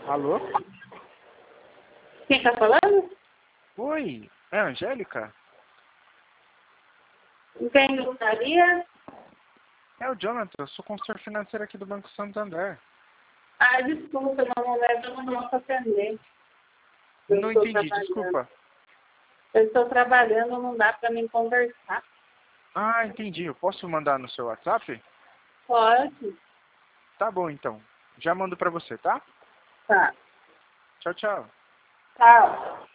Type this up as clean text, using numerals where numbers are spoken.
Alô? Quem tá falando? Oi, é a Angélica? Quem gostaria? É o Jonathan, eu sou consultor financeiro aqui do Banco Santander. Ah, desculpa, meu momento eu não posso atender. Eu Não estou entendi, trabalhando. desculpa. Eu estou trabalhando, não dá para mim conversar. Ah, entendi. Eu posso mandar no seu WhatsApp? Pode? Tá bom, então. Já mando pra você, tá? Tá. Tchau, tchau. Tchau.